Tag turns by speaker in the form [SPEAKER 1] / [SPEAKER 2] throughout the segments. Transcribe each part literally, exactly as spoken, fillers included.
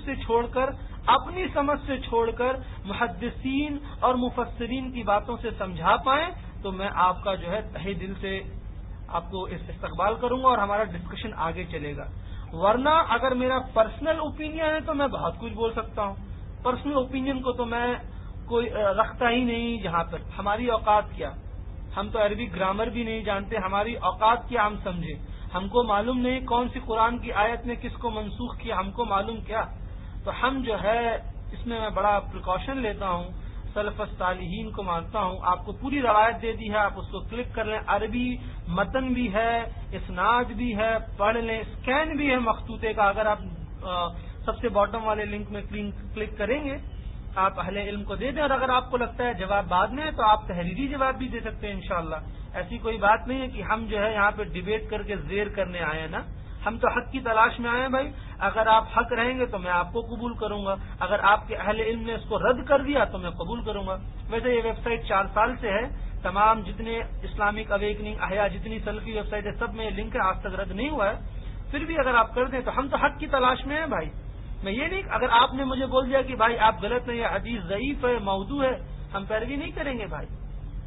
[SPEAKER 1] سے چھوڑ کر، اپنی سمجھ سے چھوڑ کر محدثین اور مفسرین کی باتوں سے سمجھا پائیں تو میں آپ کا جو ہے تہہ دل سے آپ کو استقبال کروں گا اور ہمارا ڈسکشن آگے چلے گا. ورنہ اگر میرا پرسنل اوپینین ہے تو میں بہت کچھ بول سکتا ہوں. پرسنل اوپینین کو تو میں کوئی رکھتا ہی نہیں. جہاں پر ہماری اوقات کیا، ہم تو عربی گرامر بھی نہیں جانتے، ہماری اوقات کیا ہم سمجھیں. ہم کو معلوم نہیں کون سی قرآن کی آیت نے کس کو منسوخ کیا، ہم کو معلوم کیا. تو ہم جو ہے اس میں میں بڑا پریکاشن لیتا ہوں، سلف الصالحین کو مانتا ہوں. آپ کو پوری روایت دے دی ہے، آپ اس کو کلک کر لیں. عربی متن بھی ہے، اسناد بھی ہے، پڑھ لیں. اسکین بھی ہے مخطوطے کا، اگر آپ سب سے باٹم والے لنک میں کلک کریں گے آپ اہل علم کو دے دیں. اور اگر آپ کو لگتا ہے جواب بعد میں ہے تو آپ تحریری جواب بھی دے سکتے ہیں انشاءاللہ. ایسی کوئی بات نہیں ہے کہ ہم جو ہے یہاں پہ ڈیبیٹ کر کے زیر کرنے آئے ہیں. نا، ہم تو حق کی تلاش میں آئے ہیں بھائی. اگر آپ حق رہیں گے تو میں آپ کو قبول کروں گا، اگر آپ کے اہل علم نے اس کو رد کر دیا تو میں قبول کروں گا. ویسے یہ ویب سائٹ چار سال سے ہے، تمام جتنے اسلامک اویکننگ احیا جتنی سلفی ویب سائٹ ہے سب میں لنک ہے، آج تک رد نہیں ہوا ہے. پھر بھی اگر آپ کر دیں تو ہم تو حق کی تلاش میں ہیں بھائی. میں یہ نہیں، اگر آپ نے مجھے بول دیا کہ بھائی آپ غلط ہیں یا حدیث ضعیف ہے، موضوع ہے، ہم پیروی نہیں کریں گے بھائی.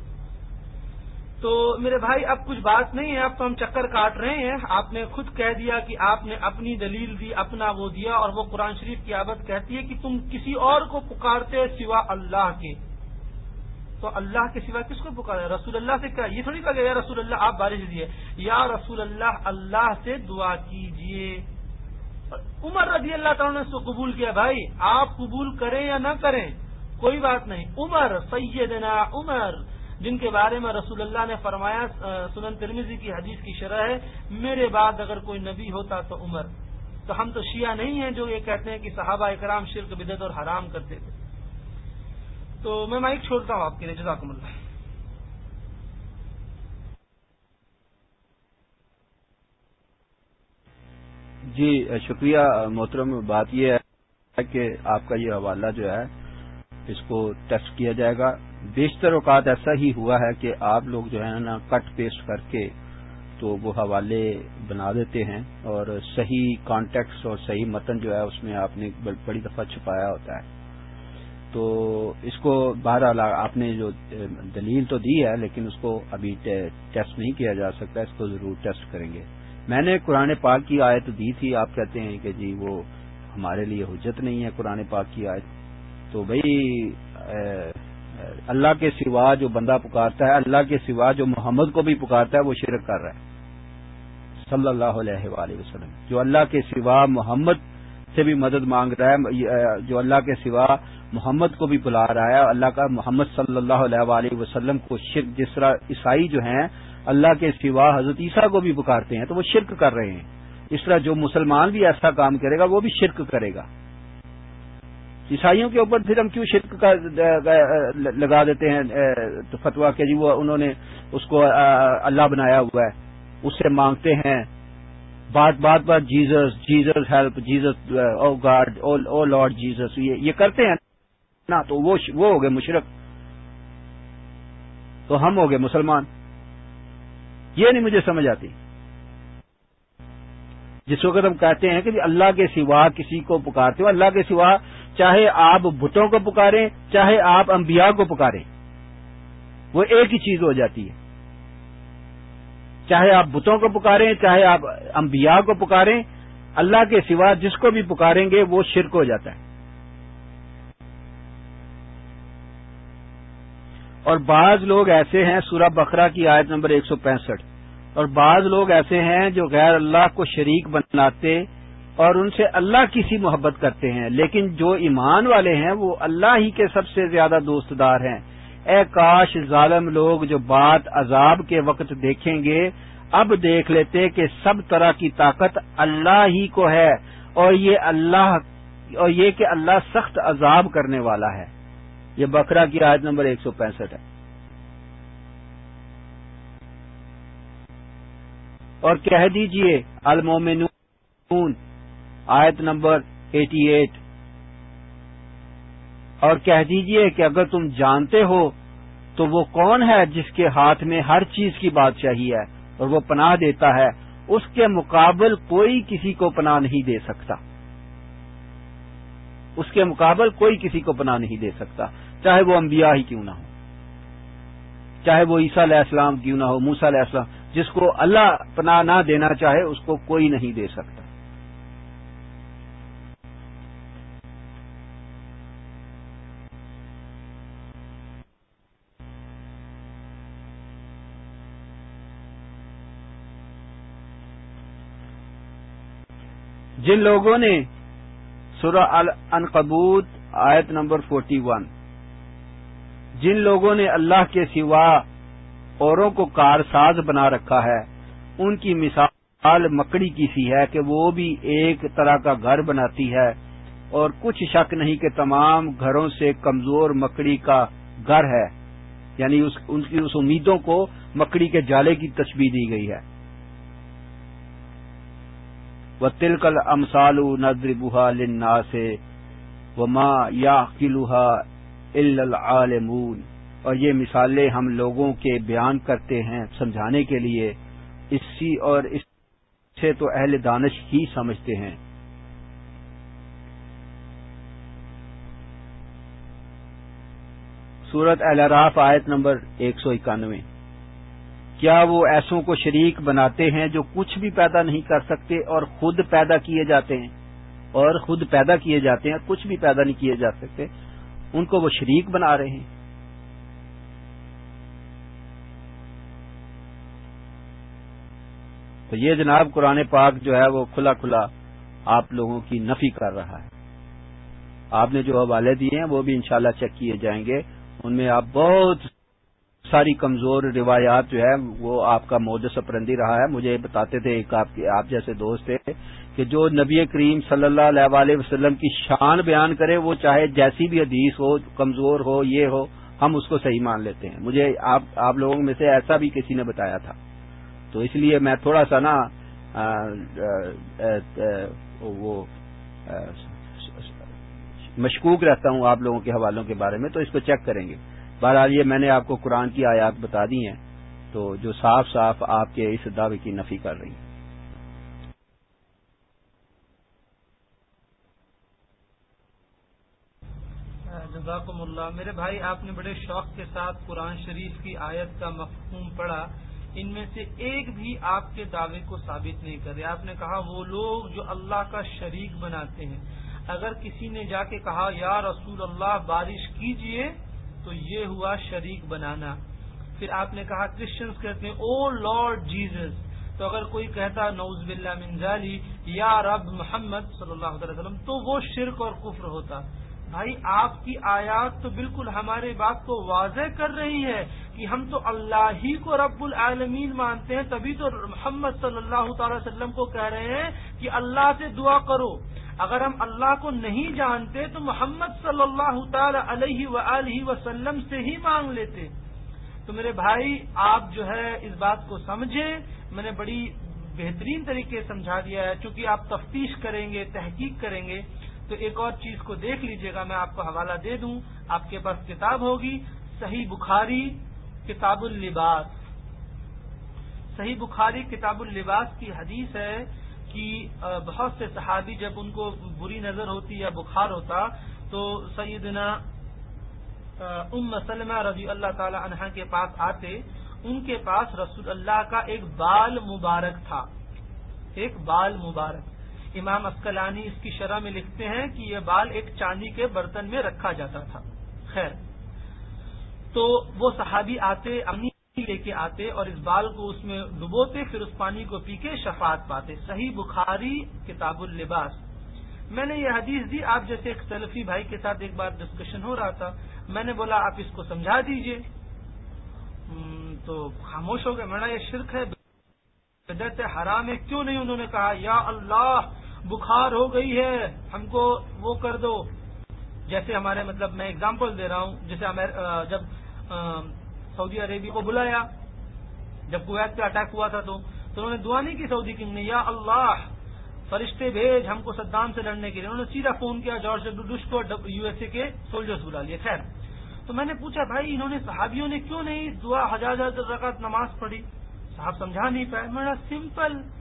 [SPEAKER 1] تو میرے بھائی اب کچھ بات نہیں ہے، اب تو ہم چکر کاٹ رہے ہیں. آپ نے خود کہہ دیا کہ آپ نے اپنی دلیل دی، اپنا وہ دیا، اور وہ قرآن شریف کی آیت کہتی ہے کہ تم کسی اور کو پکارتے سوا اللہ کے. تو اللہ کے سوا کس کو پکارے؟ رسول اللہ سے کیا یہ تھوڑی کہا گیا یا رسول اللہ آپ بارش دیجیے، یا رسول اللہ اللہ سے دعا کیجئے. عمر رضی اللہ تعالیٰ نے اس کو قبول کیا. بھائی آپ قبول کریں یا نہ کریں کوئی بات نہیں. عمر، سیدنا عمر، جن کے بارے میں رسول اللہ نے فرمایا، سنن ترمذی کی حدیث کی شرح ہے، میرے بعد اگر کوئی نبی ہوتا تو عمر. تو ہم تو شیعہ نہیں ہیں جو یہ کہتے ہیں کہ صحابہ اکرام شرک بدعت اور حرام کرتے تھے. تو میں مائک چھوڑتا ہوں آپ کے لیے. جزاکم اللہ.
[SPEAKER 2] جی شکریہ محترم. بات یہ ہے کہ آپ کا یہ حوالہ جو ہے اس کو ٹیسٹ کیا جائے گا. بیشتر اوقات ایسا ہی ہوا ہے کہ آپ لوگ جو ہے نا کٹ پیسٹ کر کے تو وہ حوالے بنا دیتے ہیں اور صحیح کانٹیکس اور صحیح متن جو ہے اس میں آپ نے بڑی دفعہ چھپایا ہوتا ہے. تو اس کو بہرحال آپ نے جو دلیل تو دی ہے لیکن اس کو ابھی ٹیسٹ نہیں کیا جا سکتا. اس کو ضرور ٹیسٹ کریں گے. میں نے قرآن پاک کی آیت دی تھی، آپ کہتے ہیں کہ جی وہ ہمارے لیے حجت نہیں ہے قرآن پاک کی آیت. تو بھئی اللہ کے سوا جو بندہ پکارتا ہے، اللہ کے سوا جو محمد کو بھی پکارتا ہے وہ شرک کر رہا ہے صلی اللہ علیہ وآلہ وسلم. جو اللہ کے سوا محمد سے بھی مدد مانگ رہا ہے، جو اللہ کے سوا محمد کو بھی بلا رہا ہے، اللہ کا محمد صلی اللہ علیہ وآلہ وسلم کو شرک، جس طرح عیسائی جو ہیں اللہ کے سوا حضرت عیسیٰ کو بھی پکارتے ہیں تو وہ شرک کر رہے ہیں. اس طرح جو مسلمان بھی ایسا کام کرے گا وہ بھی شرک کرے گا. عیسائیوں کے اوپر پھر ہم کیوں شرک کا لگا دیتے ہیں فتویٰ کہ جی وہ انہوں نے اس کو اللہ بنایا ہوا ہے، اس سے مانگتے ہیں بات بات بات Jesus Jesus help Jesus oh God oh Lord Jesus, یہ کرتے ہیں نا. تو وہ وہ ہو گئے مشرک، تو ہم ہو گئے مسلمان. یہ نہیں مجھے سمجھ آتی. جس وقت ہم کہتے ہیں کہ اللہ کے سوا کسی کو پکارتے ہو، اللہ کے سوا چاہے آپ بتوں کو پکاریں چاہے آپ انبیاء کو پکاریں وہ ایک ہی چیز ہو جاتی ہے. چاہے آپ بتوں کو پکاریں چاہے آپ انبیاء کو پکاریں، اللہ کے سوا جس کو بھی پکاریں گے وہ شرک ہو جاتا ہے. اور بعض لوگ ایسے ہیں، سورہ بقرہ کی آیت نمبر ایک سو پینسٹھ، اور بعض لوگ ایسے ہیں جو غیر اللہ کو شریک بناتے اور ان سے اللہ کی سی محبت کرتے ہیں، لیکن جو ایمان والے ہیں وہ اللہ ہی کے سب سے زیادہ دوست دار ہیں. اے کاش ظالم لوگ جو بات عذاب کے وقت دیکھیں گے اب دیکھ لیتے کہ سب طرح کی طاقت اللہ ہی کو ہے، اور یہ اللہ اور یہ کہ اللہ سخت عذاب کرنے والا ہے. یہ بقرہ کی آیت نمبر ایک سو پینسٹھ ہے. اور کہہ دیجئے المومنون آیت نمبر اٹھاسی، اور کہہ دیجئے کہ اگر تم جانتے ہو تو وہ کون ہے جس کے ہاتھ میں ہر چیز کی بادشاہی ہے اور وہ پناہ دیتا ہے، اس کے مقابل کوئی کسی کو پناہ نہیں دے سکتا. اس کے مقابل کوئی کسی کو پناہ نہیں دے سکتا، چاہے وہ انبیاء ہی کیوں نہ ہو، چاہے وہ عیسیٰ علیہ السلام کیوں نہ ہو، موسیٰ علیہ السلام، جس کو اللہ پناہ نہ دینا چاہے اس کو کوئی نہیں دے سکتا۔ جن لوگوں نے سورہ العنکبوت آیت نمبر اکتالیس، جن لوگوں نے اللہ کے سوا اوروں کو کارساز بنا رکھا ہے، ان کی مثال مکڑی کی سی ہے کہ وہ بھی ایک طرح کا گھر بناتی ہے، اور کچھ شک نہیں کہ تمام گھروں سے کمزور مکڑی کا گھر ہے، یعنی اس ان کی اس امیدوں کو مکڑی کے جالے کی تشبیہ دی گئی ہے۔ وَتِلْكَ الْأَمْثَالُ نَضْرِبُهَا لِلنَّاسِ وَمَا يَعْقِلُهَا إِلَّا الْعَالِمُونَ، اور یہ مثالیں ہم لوگوں کے بیان کرتے ہیں سمجھانے کے لیے، اسی اور اس سے تو اہل دانش ہی سمجھتے ہیں۔ سورۃ الاعراف آیت نمبر ایک سو اکانوے، کیا وہ ایسوں کو شریک بناتے ہیں جو کچھ بھی پیدا نہیں کر سکتے اور خود پیدا کیے جاتے ہیں اور خود پیدا کیے جاتے ہیں کچھ بھی پیدا نہیں کیے جا سکتے، ان کو وہ شریک بنا رہے ہیں۔ تو یہ جناب قرآن پاک جو ہے وہ کھلا کھلا آپ لوگوں کی نفی کر رہا ہے۔ آپ نے جو حوالے دیے ہیں وہ بھی انشاءاللہ چیک کیے جائیں گے، ان میں آپ بہت ساری کمزور روایات جو ہے وہ آپ کا مودس اپرندی رہا ہے۔ مجھے بتاتے تھے ایک آپ کے آپ جیسے دوست تھے کہ جو نبی کریم صلی اللہ علیہ وآلہ وسلم کی شان بیان کرے، وہ چاہے جیسی بھی حدیث ہو، کمزور ہو، یہ ہو، ہم اس کو صحیح مان لیتے ہیں۔ مجھے آپ آپ لوگوں میں سے ایسا بھی کسی نے بتایا تھا، تو اس لیے میں تھوڑا سا نا آ آ آ وہ آ مشکوک رہتا ہوں آپ لوگوں کے حوالوں کے بارے میں، تو اس کو چیک کریں گے۔ بہرحال یہ میں نے آپ کو قرآن کی آیات بتا دی ہیں تو جو صاف صاف آپ کے اس دعوے کی نفی کر رہی ہیں۔
[SPEAKER 1] جزاکم اللہ۔ میرے بھائی، آپ نے بڑے شوق کے ساتھ قرآن شریف کی آیت کا مفہوم پڑھا، ان میں سے ایک بھی آپ کے دعوے کو ثابت نہیں کر رہے۔ آپ نے کہا وہ لوگ جو اللہ کا شریک بناتے ہیں، اگر کسی نے جا کے کہا یا رسول اللہ بارش کیجئے تو یہ ہوا شریک بنانا۔ پھر آپ نے کہا کرسچنز کہتے ہیں او لارڈ جیزس، تو اگر کوئی کہتا نعوذ باللہ من ذالک یا رب محمد صلی اللہ علیہ وسلم تو وہ شرک اور کفر ہوتا۔ بھائی، آپ کی آیات تو بالکل ہمارے بات کو واضح کر رہی ہے کہ ہم تو اللہ ہی کو رب العالمین مانتے ہیں، تبھی تو محمد صلی اللہ تعالی وسلم کو کہہ رہے ہیں کہ اللہ سے دعا کرو۔ اگر ہم اللہ کو نہیں جانتے تو محمد صلی اللہ تعالی علیہ وآلہ وسلم سے ہی مانگ لیتے۔ تو میرے بھائی، آپ جو ہے اس بات کو سمجھیں، میں نے بڑی بہترین طریقے سمجھا دیا ہے۔ چونکہ آپ تفتیش کریں گے، تحقیق کریں گے، تو ایک اور چیز کو دیکھ لیجئے گا، میں آپ کو حوالہ دے دوں، آپ کے پاس کتاب ہوگی صحیح بخاری کتاب اللباس۔ صحیح بخاری کتاب اللباس کی حدیث ہے کہ بہت سے صحابی جب ان کو بری نظر ہوتی یا بخار ہوتا تو سیدنا ام سلمہ رضی اللہ تعالی عنہا کے پاس آتے۔ ان کے پاس رسول اللہ کا ایک بال مبارک تھا، ایک بال مبارک۔ امام عسقلانی اس کی شرح میں لکھتے ہیں کہ یہ بال ایک چاندی کے برتن میں رکھا جاتا تھا۔ خیر، تو وہ صحابی آتے، اپنی لے کے آتے اور اس بال کو اس میں ڈبوتے، پھر اس پانی کو پی کے شفاعت پاتے۔ صحیح بخاری کتاب اللباس۔ میں نے یہ حدیث دی، آپ جیسے ایک سلفی بھائی کے ساتھ ایک بار ڈسکشن ہو رہا تھا، میں نے بولا آپ اس کو سمجھا دیجئے، تو خاموش ہو گئے۔ میں نے یہ شرک ہے، بدعت حرام ہے، کیوں نہیں؟ انہوں نے کہا یا اللہ بخار ہو گئی ہے، ہم کو وہ کر دو۔ جیسے ہمارے مطلب میں اگزامپل دے رہا ہوں، جیسے جب سعودی عربیہ کو بلایا، جب کویت پہ اٹیک ہوا تھا تو تو انہوں نے دعا نہیں کی سعودی کنگ نے یا اللہ فرشتے بھیج ہم کو صدام سے لڑنے کے لیے، انہوں نے سیدھا فون کیا جارج ڈبلیو بش کو، یو ایس اے کے سولجرز بلا لیے۔ خیر، تو میں نے پوچھا بھائی انہوں نے صحابیوں نے کیوں نہیں دعا ہزار ہزار رکعت نماز پڑھی؟ صاحب سمجھا نہیں پائے۔ میرا سمپل،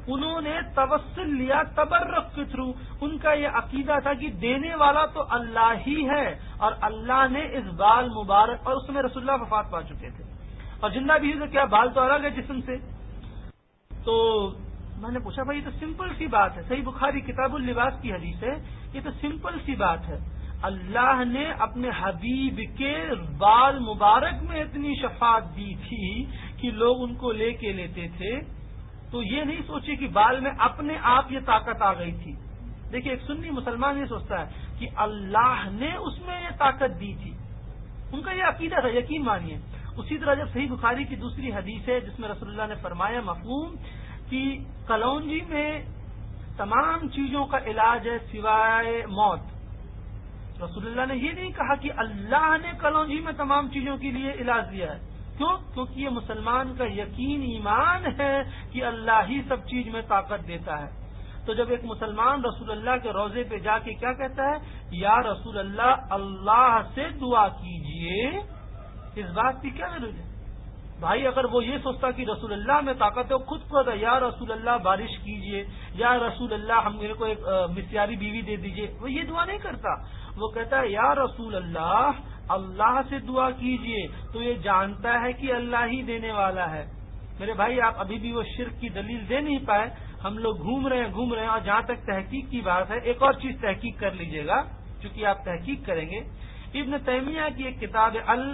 [SPEAKER 1] انہوں نے توسل لیا تبرک کے تھرو. ان کا یہ عقیدہ تھا کہ دینے والا تو اللہ ہی ہے اور اللہ نے اس بال مبارک، اور اس میں رسول اللہ وفات پا چکے تھے اور زندہ بھی تو کیا بال تو الگ ہے جسم سے. تو میں نے پوچھا بھائی یہ تو سمپل سی بات ہے، صحیح بخاری کتاب اللباس کی حدیث ہے، یہ تو سمپل سی بات ہے. اللہ نے اپنے حبیب کے بال مبارک میں اتنی شفاعت دی تھی کہ لوگ ان کو لے کے لیتے تھے، تو یہ نہیں سوچے کہ بال میں اپنے آپ یہ طاقت آ گئی تھی. دیکھیے ایک سنی مسلمان یہ سوچتا ہے کہ اللہ نے اس میں یہ طاقت دی تھی، ان کا یہ عقیدہ تھا، یقین مانیے. اسی طرح جب صحیح بخاری کی دوسری حدیث ہے جس میں رسول اللہ نے فرمایا مفہوم کہ کلونجی میں تمام چیزوں کا علاج ہے سوائے موت. رسول اللہ نے یہ نہیں کہا کہ اللہ نے کلونجی میں تمام چیزوں کے لیے علاج دیا ہے. کیوں؟ کیونکہ یہ مسلمان کا یقین ایمان ہے کہ اللہ ہی سب چیز میں طاقت دیتا ہے. تو جب ایک مسلمان رسول اللہ کے روضے پہ جا کے کیا کہتا ہے، یا رسول اللہ اللہ سے دعا کیجئے، اس بات کی کیا ضرورت ہے؟ بھائی اگر وہ یہ سوچتا کہ رسول اللہ میں طاقت ہے، وہ خود کو کہتا یا رسول اللہ بارش کیجئے، یا رسول اللہ ہم میرے کو ایک مسیاری بیوی دے دیجئے. وہ یہ دعا نہیں کرتا، وہ کہتا ہے یا رسول اللہ اللہ سے دعا کیجئے، تو یہ جانتا ہے کہ اللہ ہی دینے والا ہے. میرے بھائی آپ ابھی بھی وہ شرک کی دلیل دے نہیں پائے. ہم لوگ گھوم رہے ہیں گھوم رہے ہیں اور جہاں تک تحقیق کی بات ہے ایک اور چیز تحقیق کر لیجئے گا، چونکہ آپ تحقیق کریں گے. ابن تیمیہ کی ایک کتاب ال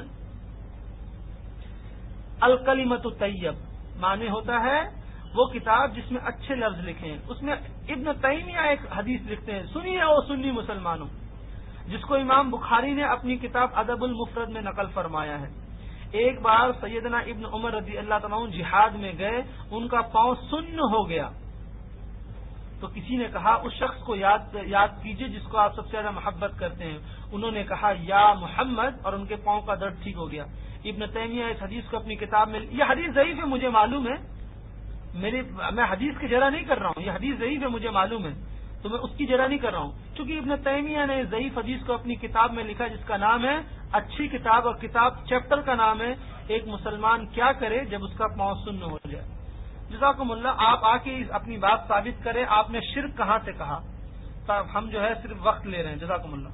[SPEAKER 1] الکلمۃ الطیب معنی ہوتا ہے وہ کتاب جس میں اچھے لفظ لکھے ہیں. اس میں ابن تیمیہ ایک حدیث لکھتے ہیں، سنیے او سنی مسلمانوں، جس کو امام بخاری نے اپنی کتاب ادب المفرد میں نقل فرمایا ہے. ایک بار سیدنا ابن عمر رضی اللہ تعالیٰ عنہ جہاد میں گئے، ان کا پاؤں سن ہو گیا، تو کسی نے کہا اس شخص کو یاد یاد کیجئے جس کو آپ سب سے زیادہ محبت کرتے ہیں. انہوں نے کہا یا محمد، اور ان کے پاؤں کا درد ٹھیک ہو گیا. ابن تیمیہ اس حدیث کو اپنی کتاب میں، یہ حدیث ضعیف ہے مجھے معلوم ہے، میری میں حدیث کی جرح نہیں کر رہا ہوں، یہ حدیث ضعیف ہے مجھے معلوم ہے، تو میں اس کی جرح نہیں کر رہا ہوں، چونکہ ابن تیمیہ نے ضعیف حدیث کو اپنی کتاب میں لکھا جس کا نام ہے اچھی کتاب، اور کتاب چیپٹر کا نام ہے ایک مسلمان کیا کرے جب اس کا پاؤں سن ہو جائے. جزاکم اللہ. آپ آ کے اپنی بات ثابت کریں آپ نے شرک کہاں سے کہا، ہم جو ہے صرف وقت لے رہے ہیں. جزاکم اللہ.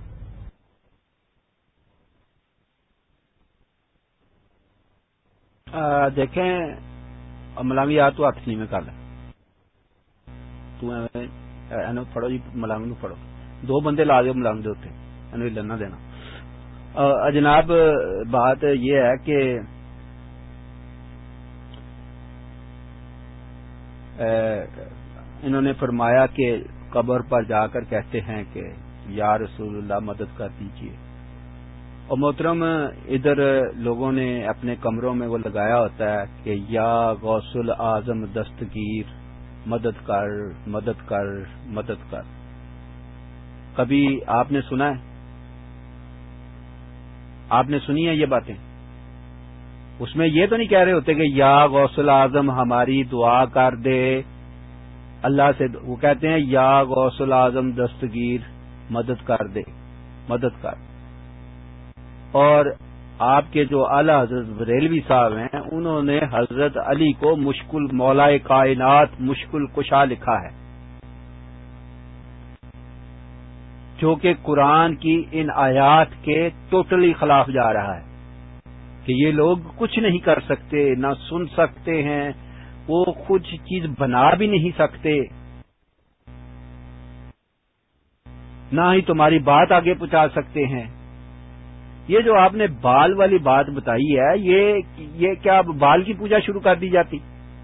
[SPEAKER 2] دیکھیں ملاوی آ تو ہاتھ نہیں میں کر لیں تو پڑھو جی، ملاوی نو پڑھو، دو بندے لا دو ملاوی دے اتنے اینو لنا دینا. جناب بات یہ ہے کہ انہوں نے فرمایا کہ قبر پر جا کر کہتے ہیں کہ یا رسول اللہ مدد کر دیجیے. اور محترم ادھر لوگوں نے اپنے کمروں میں وہ لگایا ہوتا ہے کہ یا غوث الاعظم دستگیر مدد کر مدد کر مدد کر. کبھی آپ نے سنا ہے، آپ نے سنی ہے یہ باتیں؟ اس میں یہ تو نہیں کہہ رہے ہوتے کہ یا غوث الاعظم ہماری دعا کر دے اللہ سے، وہ کہتے ہیں یا غوث الاعظم دستگیر مدد کر دے مدد کر. اور آپ کے جو اعلی حضرت بریلوی صاحب ہیں انہوں نے حضرت علی کو مشکل مولا کائنات مشکل کشا لکھا ہے، جو کہ قرآن کی ان آیات کے ٹوٹلی خلاف جا رہا ہے کہ یہ لوگ کچھ نہیں کر سکتے، نہ سن سکتے ہیں، وہ کچھ چیز بنا بھی نہیں سکتے، نہ ہی تمہاری بات آگے پہنچا سکتے ہیں. یہ جو آپ نے بال والی بات بتائی ہے، یہ یہ کیا بال کی پوجا شروع کر دی جاتی؟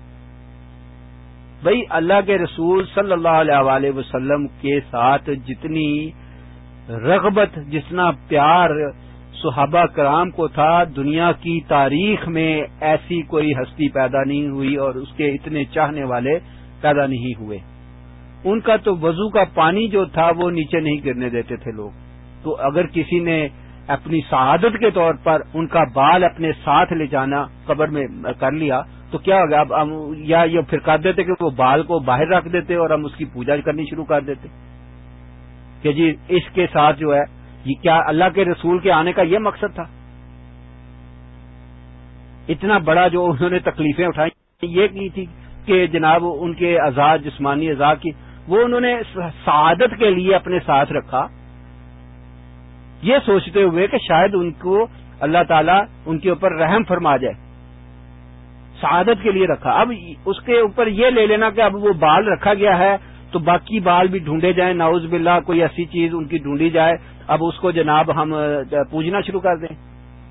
[SPEAKER 2] بھئی اللہ کے رسول صلی اللہ علیہ وآلہ وسلم کے ساتھ جتنی رغبت، جتنا پیار صحابہ کرام کو تھا، دنیا کی تاریخ میں ایسی کوئی ہستی پیدا نہیں ہوئی اور اس کے اتنے چاہنے والے پیدا نہیں ہوئے. ان کا تو وضو کا پانی جو تھا وہ نیچے نہیں گرنے دیتے تھے لوگ. تو اگر کسی نے اپنی سعادت کے طور پر ان کا بال اپنے ساتھ لے جانا قبر میں کر لیا تو کیا ہوگا؟ اب ہم یا یہ پھر کر دیتے کہ وہ بال کو باہر رکھ دیتے اور ہم اس کی پوجا کرنی شروع کر دیتے کہ جی اس کے ساتھ جو ہے یہ کیا اللہ کے رسول کے آنے کا یہ مقصد تھا؟ اتنا بڑا جو انہوں نے تکلیفیں اٹھائی یہ کی تھی کے جناب ان کے اعضاء جسمانی اعضاء کی وہ انہوں نے سعادت کے لیے اپنے ساتھ رکھا، یہ سوچتے ہوئے کہ شاید ان کو اللہ تعالیٰ ان کے اوپر رحم فرما جائے، سعادت کے لیے رکھا۔ اب اس کے اوپر یہ لے لینا کہ اب وہ بال رکھا گیا ہے تو باقی بال بھی ڈھونڈے جائیں، نعوذ باللہ کوئی ایسی چیز ان کی ڈھونڈی جائے، اب اس کو جناب ہم پوجنا شروع کر دیں۔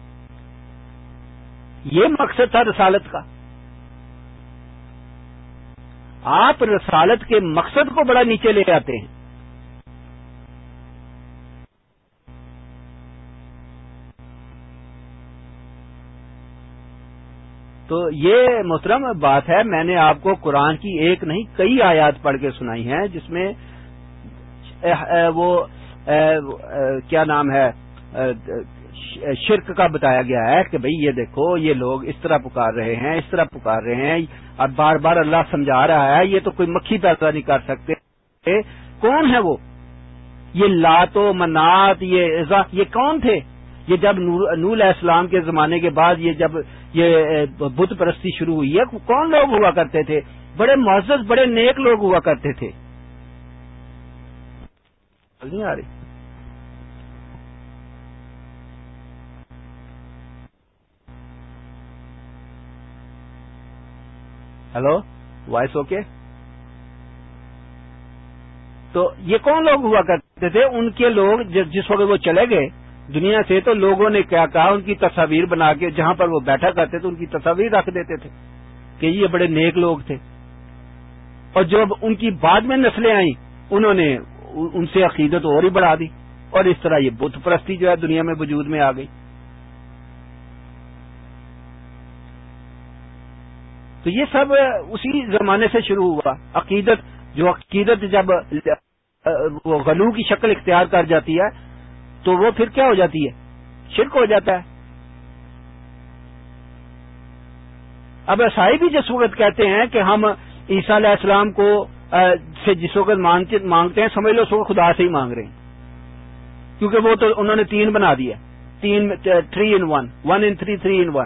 [SPEAKER 2] یہ مقصد تھا رسالت کا۔ آپ رسالت کے مقصد کو بڑا نیچے لے آتے ہیں۔ تو یہ محترم بات ہے، میں نے آپ کو قرآن کی ایک نہیں کئی آیات پڑھ کے سنائی ہیں جس میں وہ کیا نام ہے شرک کا بتایا گیا ہے کہ بھئی یہ دیکھو یہ لوگ اس طرح پکار رہے ہیں، اس طرح پکار رہے ہیں، اور بار بار اللہ سمجھا رہا ہے یہ تو کوئی مکھی پیدا نہیں کر سکتے۔ کون ہے وہ؟ یہ لات و منات، یہ عزا، یہ کون تھے؟ یہ جب نوح علیہ السلام کے زمانے کے بعد یہ جب یہ بت پرستی شروع ہوئی ہے، کون لوگ ہوا کرتے تھے؟ بڑے معزز بڑے نیک لوگ ہوا کرتے تھے۔ نہیں آ رہی؟ Hello, voice okay? تو یہ کون لوگ ہوا کرتے تھے؟ ان کے لوگ جس وقت وہ چلے گئے دنیا سے تو لوگوں نے کیا کہا، ان کی تصاویر بنا کے جہاں پر وہ بیٹھا کرتے تھے ان کی تصاویر رکھ دیتے تھے کہ یہ بڑے نیک لوگ تھے، اور جب ان کی بعد میں نسلیں آئیں انہوں نے ان سے عقیدت اور ہی بڑھا دی، اور اس طرح یہ بت پرستی جو ہے دنیا میں وجود میں آ گئی۔ تو یہ سب اسی زمانے سے شروع ہوا۔ عقیدت جو عقیدت جب وہ غلو کی شکل اختیار کر جاتی ہے تو وہ پھر کیا ہو جاتی ہے؟ شرک ہو جاتا ہے۔ اب عیسائی بھی جس وقت کہتے ہیں کہ ہم عیسیٰ علیہ السلام کو سے جس وقت مانگتے ہیں سمجھ لو سو خدا سے ہی مانگ رہے ہیں، کیونکہ وہ تو انہوں نے تین بنا دیا، تین three in one, one in three, three in one.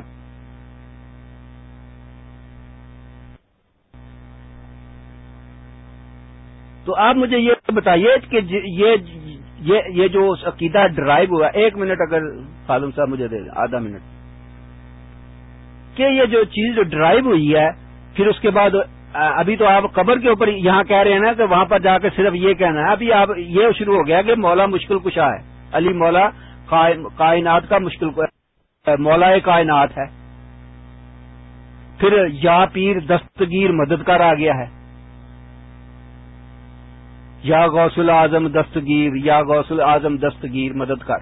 [SPEAKER 2] تو آپ مجھے یہ بتائیے کہ یہ یہ یہ جو عقیدہ ڈرائیو ہوا، ایک منٹ اگر خادم صاحب مجھے دے دیں، آدھا منٹ، کہ یہ جو چیز جو ڈرائیو ہوئی ہے پھر اس کے بعد ابھی تو آپ قبر کے اوپر یہاں کہہ رہے ہیں نا کہ وہاں پر جا کے صرف یہ کہنا ہے، ابھی آپ یہ شروع ہو گیا کہ مولا مشکل کشا ہے، علی مولا کائنات کا مشکل مولا کائنات ہے، پھر یا پیر دستگیر مددگار آ گیا ہے، یا غوث العظم دستگیر، یا غوث العظم دستگیر مددگار۔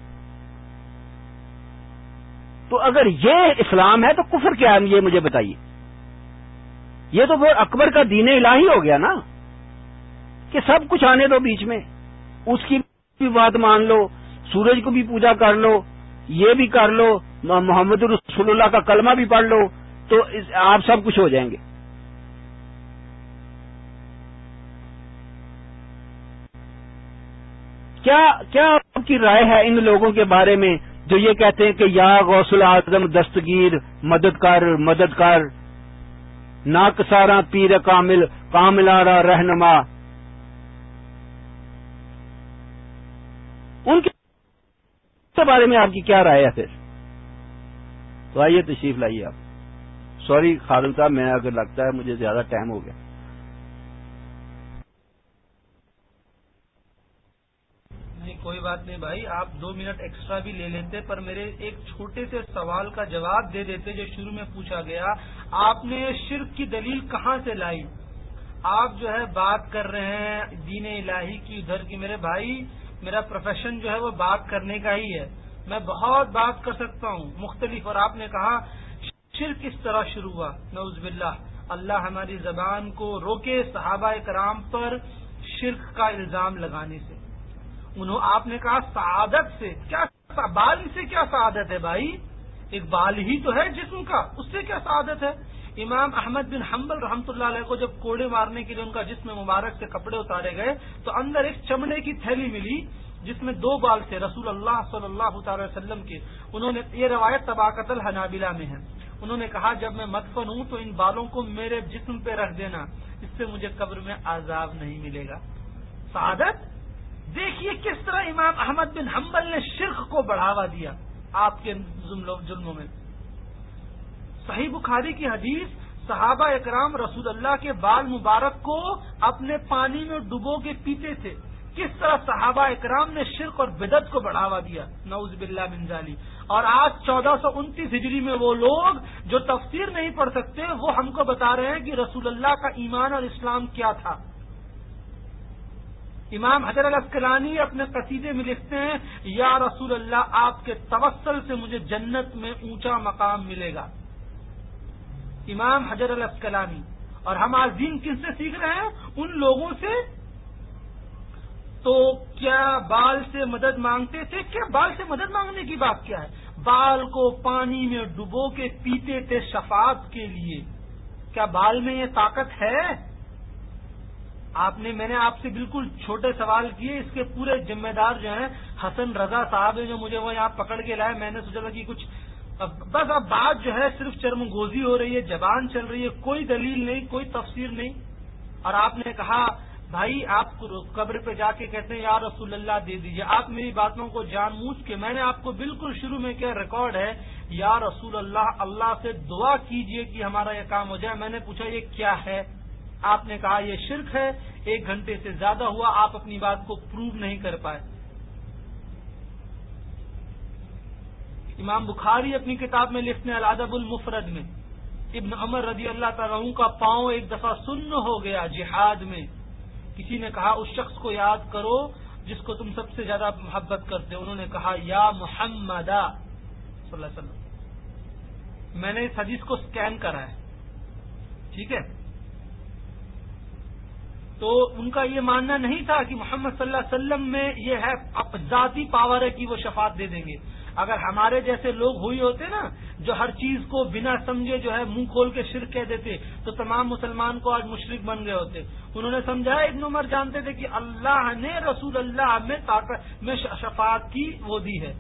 [SPEAKER 2] تو اگر یہ اسلام ہے تو کفر کیا ہے یہ مجھے بتائیے؟ یہ تو وہ اکبر کا دین الہی ہو گیا نا کہ سب کچھ آنے دو بیچ میں، اس کی بھی بات مان لو، سورج کو بھی پوجا کر لو، یہ بھی کر لو، محمد رسول اللہ کا کلمہ بھی پڑھ لو، تو آپ سب کچھ ہو جائیں گے۔ کیا کیا آپ کی رائے ہے ان لوگوں کے بارے میں جو یہ کہتے ہیں کہ یا غوث العظم دستگیر مددگار مددگار، ناکسارا پیر کامل کاملارا رہنما؟ ان کے بارے میں آپ کی کیا رائے ہے پھر؟ تو آئیے تشریف لائیے آپ۔ سوری خادم صاحب، میں اگر لگتا ہے مجھے زیادہ ٹائم ہو گیا۔
[SPEAKER 1] کوئی بات نہیں بھائی، آپ دو منٹ ایکسٹرا بھی لے لیتے، پر میرے ایک چھوٹے سے سوال کا جواب دے دیتے جو شروع میں پوچھا گیا۔ آپ نے شرک کی دلیل کہاں سے لائی؟ آپ جو ہے بات کر رہے ہیں دین الہی کی ادھر کی۔ میرے بھائی میرا پروفیشن جو ہے وہ بات کرنے کا ہی ہے، میں بہت بات کر سکتا ہوں مختلف، اور آپ نے کہا شرک اس طرح شروع ہوا، نعوذ باللہ، اللہ ہماری زبان کو روکے صحابہ کرام پر شرک کا الزام لگانے سے۔ انہوں آپ نے کہا سعادت سے، کیا بال سے کیا سعادت ہے بھائی؟ ایک بال ہی تو ہے جسم کا، اس سے کیا سعادت ہے؟ امام احمد بن حنبل رحمۃ اللہ علیہ کو جب کوڑے مارنے کے لیے ان کا جسم مبارک سے کپڑے اتارے گئے تو اندر ایک چمڑے کی تھیلی ملی جس میں دو بال تھے رسول اللہ صلی اللہ تعالی وسلم کے۔ انہوں نے، یہ روایت طبقۃ الحنابلہ میں ہے، انہوں نے کہا جب میں مدفن ہوں تو ان بالوں کو میرے جسم پہ رکھ دینا، اس سے مجھے قبر میں عذاب نہیں ملے گا۔ سعادت دیکھیے کس طرح امام احمد بن حنبل نے شرک کو بڑھاوا دیا آپ کے ظلموں میں۔ صحیح بخاری کی حدیث، صحابہ اکرام رسول اللہ کے بال مبارک کو اپنے پانی میں ڈبو کے پیتے تھے۔ کس طرح صحابہ اکرام نے شرک اور بدعت کو بڑھاوا دیا، نعوذ باللہ من ذالک۔ اور آج چودہ سو انتیس ہجری میں وہ لوگ جو تفسیر نہیں پڑھ سکتے وہ ہم کو بتا رہے ہیں کہ رسول اللہ کا ایمان اور اسلام کیا تھا۔ امام حجر العسقلانی اپنے قصیدے میں لکھتے ہیں، یا رسول اللہ آپ کے توسل سے مجھے جنت میں اونچا مقام ملے گا۔ امام حجر العسقلانی۔ اور ہم آج دین کن سے سیکھ رہے ہیں؟ ان لوگوں سے۔ تو کیا بال سے مدد مانگتے تھے؟ کیا بال سے مدد مانگنے کی بات کیا ہے؟ بال کو پانی میں ڈبو کے پیتے تھے شفاعت کے لیے۔ کیا بال میں یہ طاقت ہے؟ آپ نے میں نے آپ سے بالکل چھوٹے سوال کیے، اس کے پورے ذمہ دار جو ہیں حسن رضا صاحب ہیں، جو مجھے وہ یہاں پکڑ کے لائے۔ میں نے سوچا تھا کہ کچھ بس اب بات جو ہے صرف چرم گوزی ہو رہی ہے، زبان چل رہی ہے، کوئی دلیل نہیں، کوئی تفسیر نہیں۔ اور آپ نے کہا بھائی آپ قبر پہ جا کے کہتے ہیں یا رسول اللہ دے دیجئے۔ آپ میری باتوں کو جان بوجھ کے، میں نے آپ کو بالکل شروع میں کیا ریکارڈ ہے، یا رسول اللہ اللہ سے دعا کیجئے کہ ہمارا یہ کام ہو جائے۔ میں نے پوچھا یہ کیا ہے؟ آپ نے کہا یہ شرک ہے۔ ایک گھنٹے سے زیادہ ہوا، آپ اپنی بات کو پروو نہیں کر پائے۔ امام بخاری اپنی کتاب میں لکھتے ہیں الادب المفرد میں، ابن عمر رضی اللہ تعالیٰ عنہ کا پاؤں ایک دفعہ سن ہو گیا جہاد میں۔ کسی نے کہا اس شخص کو یاد کرو جس کو تم سب سے زیادہ محبت کرتے ہو۔ انہوں نے کہا یا محمد صلی اللہ علیہ وسلم۔ میں نے اس حدیث کو سکین کرا ہے، ٹھیک ہے؟ تو ان کا یہ ماننا نہیں تھا کہ محمد صلی اللہ علیہ وسلم میں یہ ہے ذاتی پاور ہے کہ وہ شفاعت دے دیں گے۔ اگر ہمارے جیسے لوگ ہوئی ہوتے نا جو ہر چیز کو بنا سمجھے جو ہے منہ کھول کے شرک کہہ دیتے تو تمام مسلمان کو آج مشرک بن گئے ہوتے۔ انہوں نے سمجھا، ابن عمر جانتے تھے کہ اللہ نے رسول اللہ میں طاقت میں شفاعت کی وہ دی ہے۔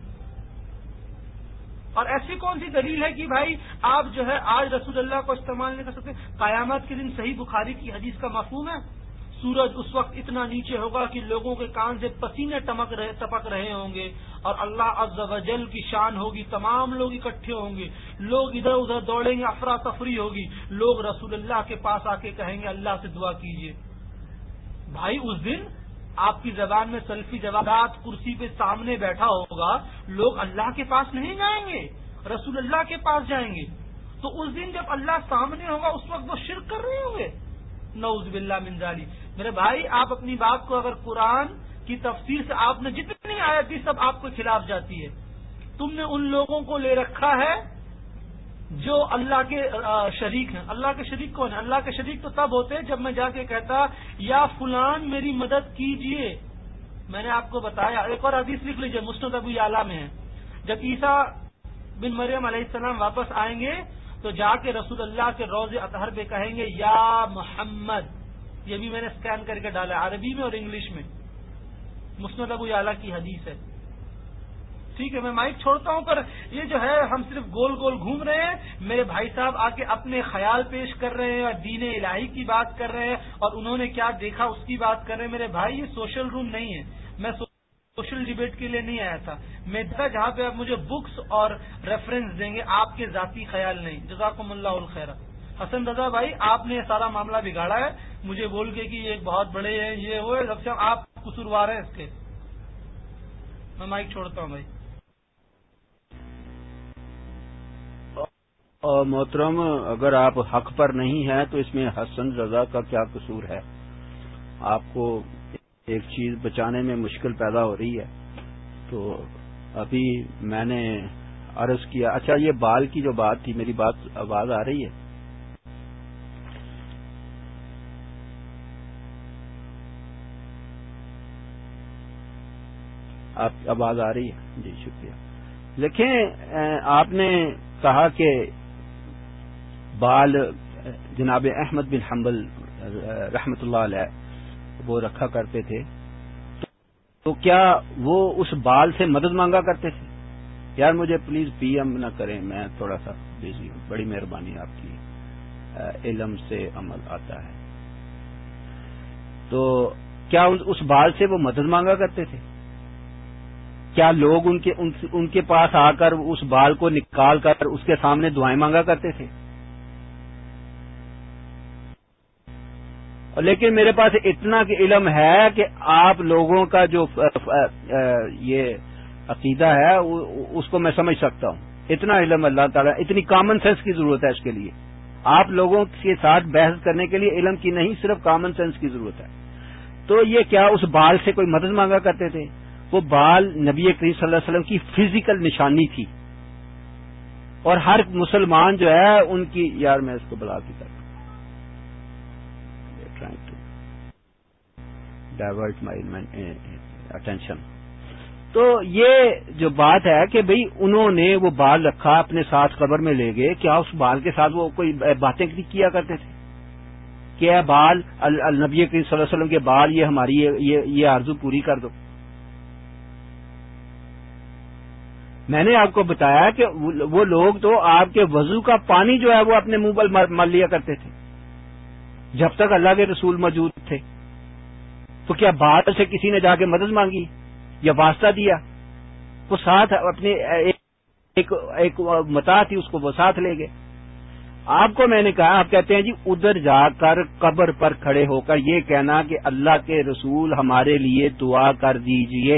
[SPEAKER 1] اور ایسی کون سی دلیل ہے کہ بھائی آپ جو ہے آج رسول اللہ کو استعمال نہیں کر سکتے؟ قیامت کے دن صحیح بخاری کی حدیث کا مفہوم ہے، سورج اس وقت اتنا نیچے ہوگا کہ لوگوں کے کان سے پسینے ٹپک رہے ٹپک رہے ہوں گے، اور اللہ عز و جل کی شان ہوگی، تمام لوگ اکٹھے ہوں گے، لوگ ادھر ادھر دوڑیں گے، افراتفری ہوگی، لوگ رسول اللہ کے پاس آ کے کہیں گے اللہ سے دعا کیجیے۔ بھائی اس دن آپ کی زبان میں سلفی جوابات کرسی پہ سامنے بیٹھا ہوگا، لوگ اللہ کے پاس نہیں جائیں گے، رسول اللہ کے پاس جائیں گے۔ تو اس دن جب اللہ سامنے ہوگا اس وقت وہ شرک کر رہے ہوں گے، نعوذ باللہ من ذالک۔ میرے بھائی آپ اپنی بات کو اگر قرآن کی تفسیر سے آپ نے جتنی آیت دی سب آپ کے خلاف جاتی ہے۔ تم نے ان لوگوں کو لے رکھا ہے جو اللہ کے شریک ہیں۔ اللہ کے شریک کون ہے؟ اللہ کے شریک تو تب ہوتے جب میں جا کے کہتا یا فلان میری مدد کیجئے۔ میں نے آپ کو بتایا، ایک اور حدیث لکھ لیجئے، مسند ابو یعلا میں ہے، جب عیسیٰ بن مریم علیہ السلام واپس آئیں گے تو جا کے رسول اللہ کے روضے اطہر پہ کہیں گے یا محمد۔ یہ بھی میں نے اسکین کر کے ڈالا عربی میں اور انگلش میں، مسند ابو یعلا کی حدیث ہے۔ ٹھیک ہے، میں مائک چھوڑتا ہوں، پر یہ جو ہے ہم صرف گول گول گھوم رہے ہیں۔ میرے بھائی صاحب آ کے اپنے خیال پیش کر رہے ہیں اور دین الہی کی بات کر رہے ہیں اور انہوں نے کیا دیکھا اس کی بات کر رہے ہیں۔ میرے بھائی یہ سوشل روم نہیں ہے، میں سوشل ڈیبیٹ کے لیے نہیں آیا تھا۔ میں جہاں پہ آپ مجھے بکس اور ریفرنس دیں گے، آپ کے ذاتی خیال نہیں۔ جزاکم اللہ الخیر۔ حسن رضا بھائی آپ نے یہ سارا معاملہ بگاڑا ہے، مجھے بول کے کہ یہ بہت بڑے ہیں، یہ ہوئے، سب سے آپ قصوروار ہیں اس کے۔ میں مائک چھوڑتا ہوں بھائی۔
[SPEAKER 2] اور محترم اگر آپ حق پر نہیں ہیں تو اس میں حسن رضا کا کیا قصور ہے؟ آپ کو ایک چیز بچانے میں مشکل پیدا ہو رہی ہے، تو ابھی میں نے عرض کیا۔ اچھا یہ بال کی جو بات تھی، میری بات آواز آ رہی ہے؟ آپ آواز آ رہی ہے؟ جی شکریہ۔ دیکھیں آپ نے کہا کہ بال جناب احمد بن حنبل رحمۃ اللہ علیہ وہ رکھا کرتے تھے، تو کیا وہ اس بال سے مدد مانگا کرتے تھے؟ یار مجھے پلیز پی ایم نہ کریں، میں تھوڑا سا بزی ہوں، بڑی مہربانی آپ کی، علم سے عمل آتا ہے۔ تو کیا اس بال سے وہ مدد مانگا کرتے تھے؟ کیا لوگ ان کے ان کے پاس آ کر اس بال کو نکال کر اس کے سامنے دعائیں مانگا کرتے تھے؟ لیکن میرے پاس اتنا کہ علم ہے کہ آپ لوگوں کا جو یہ عقیدہ ہے اس کو میں سمجھ سکتا ہوں، اتنا علم اللہ تعالیٰ، اتنی کامن سینس کی ضرورت ہے اس کے لیے۔ آپ لوگوں کے ساتھ بحث کرنے کے لیے علم کی نہیں، صرف کامن سینس کی ضرورت ہے۔ تو یہ کیا اس بال سے کوئی مدد مانگا کرتے تھے؟ وہ بال نبی کریم صلی اللہ علیہ وسلم کی فزیکل نشانی تھی، اور ہر مسلمان جو ہے ان کی، یار میں اس کو بلا کے کرتا ہوں، trying to divert my attention. تو یہ جو بات ہے کہ بھئی انہوں نے وہ بال رکھا اپنے ساتھ قبر میں لے گئے، کیا اس بال کے ساتھ وہ کوئی باتیں کیا کرتے تھے کہ اے بال، نبی کریم صلی اللہ علیہ وسلم کے بال، یہ ہماری یہ یہ آرزو پوری کر دو؟ میں نے آپ کو بتایا کہ وہ لوگ تو آپ کے وضو کا پانی جو ہے وہ اپنے منہ پر مل لیا کرتے تھے جب تک اللہ کے رسول موجود تھے۔ تو کیا بال سے کسی نے جا کے مدد مانگی یا واسطہ دیا؟ وہ ساتھ اپنے ایک ایک متاع تھی، اس کو وہ ساتھ لے گئے۔ آپ کو میں نے کہا، آپ کہتے ہیں جی ادھر جا کر قبر پر کھڑے ہو کر یہ کہنا کہ اللہ کے رسول ہمارے لیے دعا کر دیجئے،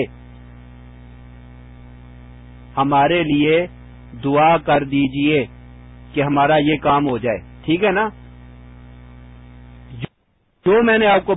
[SPEAKER 2] ہمارے لیے دعا کر دیجئے کہ ہمارا یہ کام ہو جائے، ٹھیک ہے نا؟ جو میں نے آپ کو